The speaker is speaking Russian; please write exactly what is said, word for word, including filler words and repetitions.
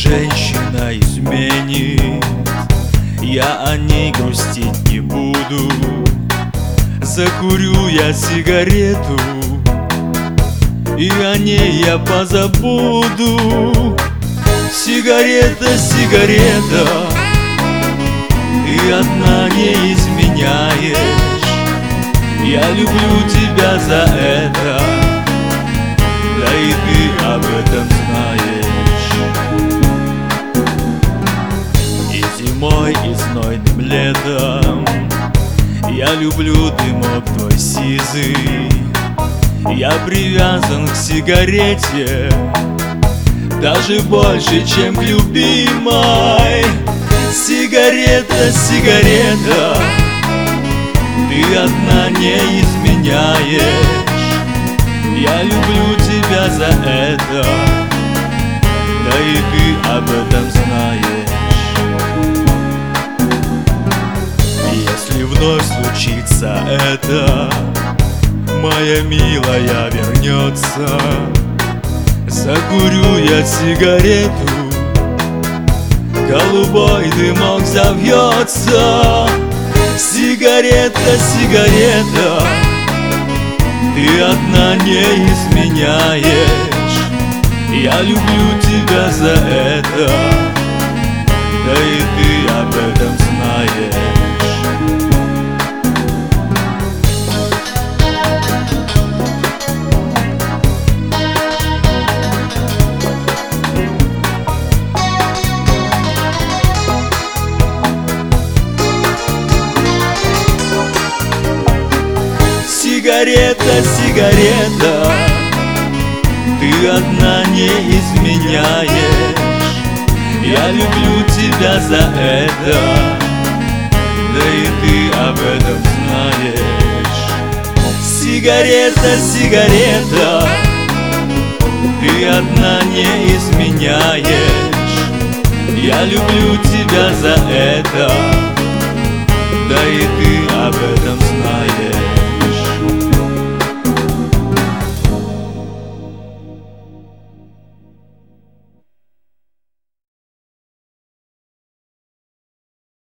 женщина изменит, я о ней грустить не буду. Закурю я сигарету, и о ней я позабуду. Сигарета, сигарета, ты одна не изменяешь. Я люблю тебя за это, да и ты об этом знаешь. И зимой, и знойным летом я люблю дымок твой сизый. Я привязан к сигарете даже больше, чем к любимой. Сигарета, сигарета, ты одна не изменяешь. Я люблю тебя за это, да и ты об этом знаешь. Если вновь случится это, моя милая вернется, закурю я сигарету, голубой дымок завьется. Сигарета, сигарета, ты одна не изменяешь. Я люблю тебя за это, да и ты об этом знаешь. Сигарета, сигарета, ты одна не изменяешь. Я люблю тебя за это, да и ты об этом знаешь. Сигарета, сигарета, ты одна не изменяешь. Я люблю тебя за это, да и